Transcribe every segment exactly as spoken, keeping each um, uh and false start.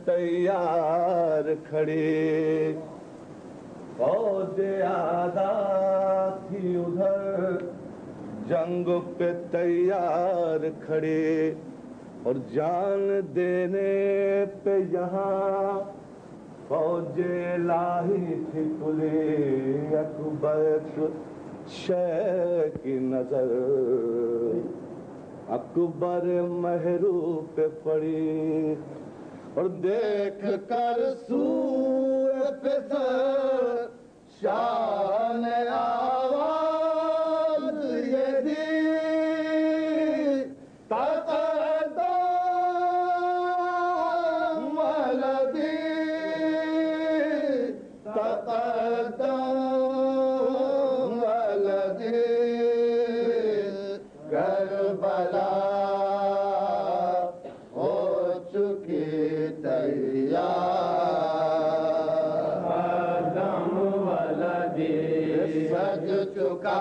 تیار کھڑی، فوج آزاد تھی ادھر جنگ پہ تیار کھڑی، اور جان دینے پہ یہاں فوج الہی تھی کلی، اکبر شے کی نظر اکبر مہرو پہ پڑی، اور دیکھ کر سوئے پہ سر شاہ نے آواز یہ دی، تقدم ولدی تقدم ولدی، کربلا ہو چکی تیار، تقدم ولدی سج چکا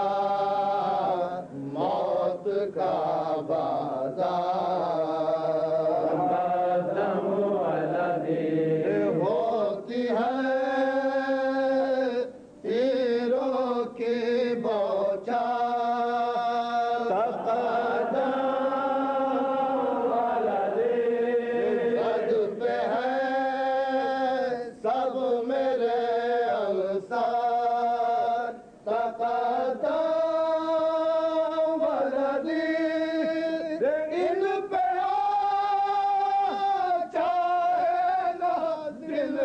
موت کا بازار، تقدم ولدی ہوتی ہے تیروں کی بوچھار، تقدم ولدی سج پہ ہے سب میرے انصار، تقدم ولدی ان پہ چاہے نہ دل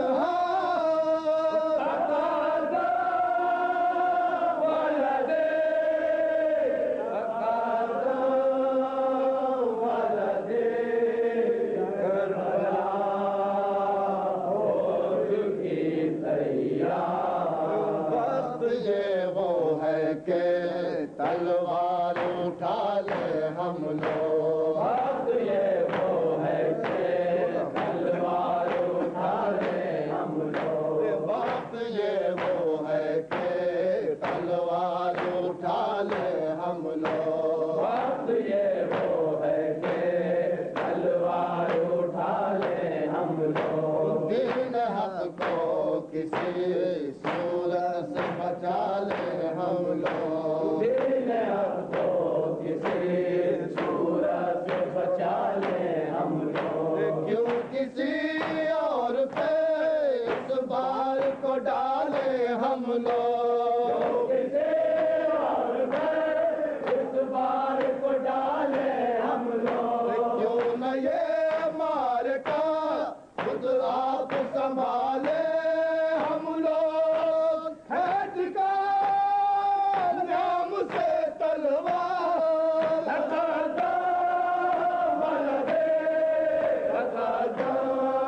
تلوار اٹھا لے ہم لوگ، وقت یہ وہ ہے کہ تلوار اٹھا لے ہم لوگ، وقت یہ وہ ہے کہ تلوار اٹھا لے ہم لوگ، وقت یہ وہ ہے کہ تلوار اٹھا لے ہم لوگ، دین حق کو کسی صورت سے بچا لے ہم لوگ، دین حق کو کسی صورت سے بچا لے ہم لوگ، کیوں کسی اور پہ اس بار کو ڈالے ہم لوگ، کسی اور پہ اس بار کو ڈالے ہم لوگ، کیوں نہ یہ معرکہ خود آپ سنبھالے ہم لوگ، ہے ٹھکان نام سے تلوار، تقدم ولدی تقدم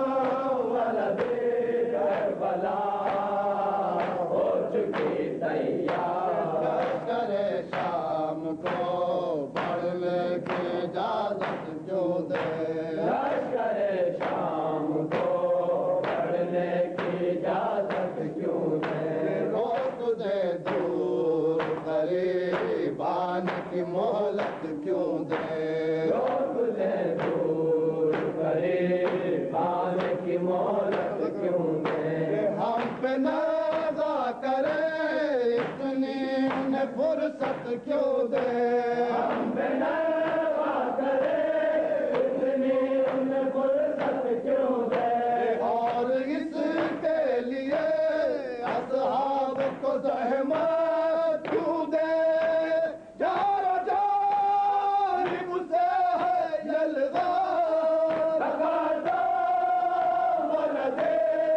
ولدی، کربلا ہو چکی تیار، لشکر شام کو بڑھنے کی اجازت کیوں دے، لشکر شام کو بڑھنے کی اجازت کیوں دے، روک دے دور قریبان کی مہلت کیوں دے، روک دے دور قریبان کی مہلت کیوں دے، ہم پہ نازا کرے اتنی انہیں فرصت کیوں دے، ہم پہ نازا کرے اتنی انہیں فرصت کیوں دے، اور اس کے لیے اصحاب کو زحمت کیوں دے، جارو جانب سے ہے یلغار، تقدم ولدی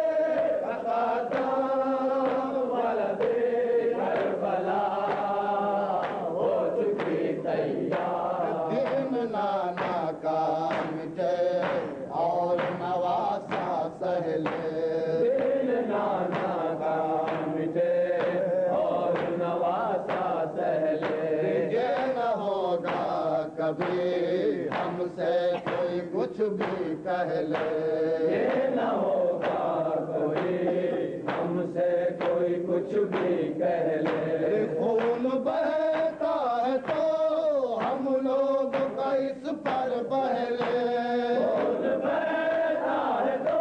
تقدم ولدی، کربلا ہو چکی تیار، دین نانا کا مٹے اور نواسا سہلے، دین نانا کا مٹے اور نواسا سہلے، یہ نہ ہوگا کبھی ہم سے کوئی کچھ بھی کہہ لے، یہ نہ ہوگا کوئی ہم سے کوئی کچھ بھی کہہ لے، خون بہتا ہے تو ہم لوگ کا اس پر بہہ لے، خون بہتا ہے تو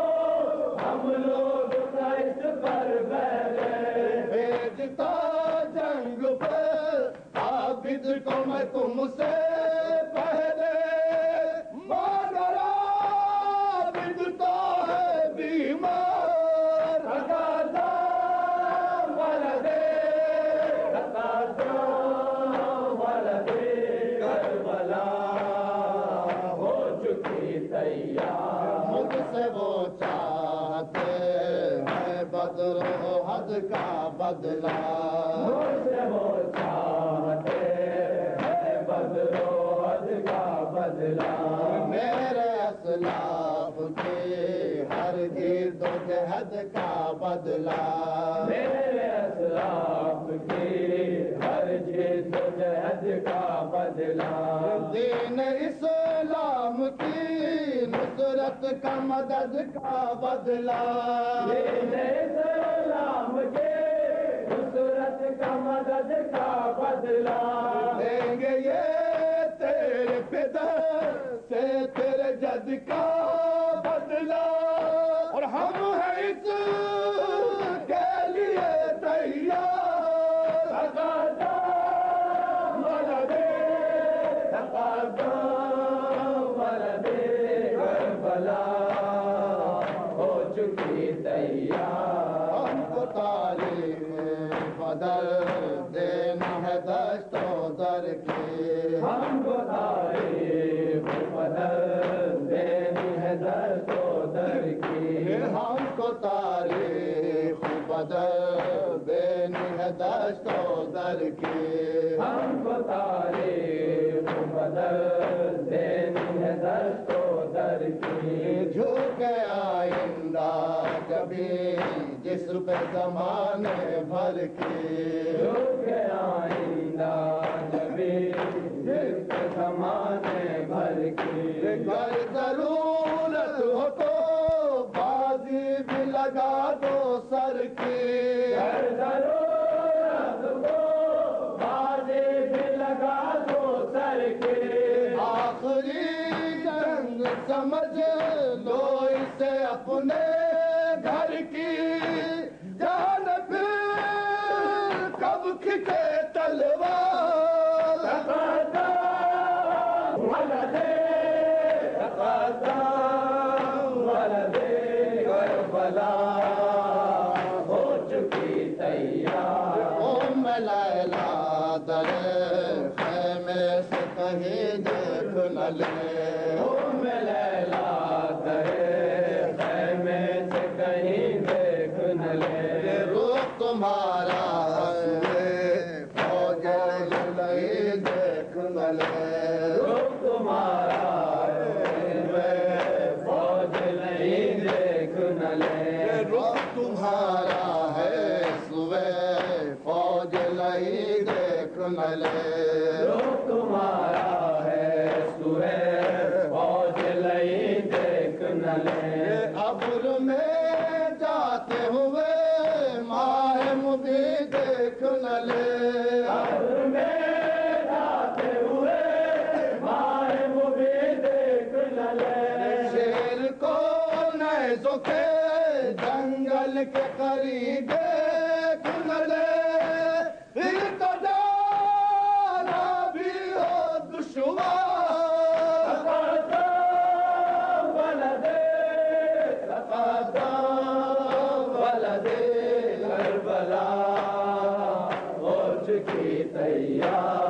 لکھتا جنگ پر عابد کو میں تم سے پہلے، مگر عابد تو ہے بیمار، تقاضا ولدے تقاضا ولدے کربلا ہو چکی تیار، مجھ سے وہ چاہتے ہیں بدر و احد کا بدلہ، مجھ سے وہ چاہتے ہیں بدر و احد کا بدلہ، میرے اسلاف کی ہر جد و جہد کا بدلہ، میرے اسلاف کی ہر جد و جہد کا بدلہ، دین اسلام کی نصرت کا مدد کا بدلہ، دین اسلام کے نصرت کا مدد کا بدلہ، دیں گے یہ تیرے پدر سے تیرے جد کا بدلہ، اور ہم ہیں اس کے لیے تیار، تقاضا ولدے تقاضا ولدے کربلا ہو چکی تیار، ہم کو تاریخ بدل دینا ہے دشت و در کی، ہم کو تاریخ بدل دینی ہے دشت و در کی، ہم کو تاریخ بدل دینی ہے دشت و در کی، ہم کو تاریخ بدل دینی ہے دشت و در کی، جھوکے آئندہ کبھی جسم پہ زمانے بھر کی، جھوکے آئندہ کبھی جسم پہ زمانے بھر کی، گر ضرورت ہو تو بازی بھی لگا دو سر کی، گر ضرورت ہو بازی بھی لگا دو سر کی، آخری جنگ سمجھ لو اسے اپنے گھر کی، جان پھر کب کھچے تلوار، تقاضا ولدے تقاضا ولدے کربلا ہو چکی تیار، ام لیلا در خیمے سے کہیں دیکھ نہ لے، ام لیلا در خیمے سے کہیں دیکھ نہ لے، روح تمہارا ہے فوج لئی دیکھ نہ لے، روح تمہارا ہے فوج لئی دیکھ نہ لے، روح تمہارا ہے سوے فوج لئی دیکھ نہ لے، روح تمہارا ہے سوے فوج لئی دیکھ نہ لے، ابر میں جاتے ہوئے ماہ مبی دیکھ نہ لے، ابر میں جاتے ہوئے ماہ مبی دیکھ نہ لے، شیر کو نیزوں کے جنگل کے قریب دیکھ نہ لے، پھر تو جانا بھی ہو دشوار، تقاضا ولدے تقاضا ولدے کربلا ہو چکی تیار،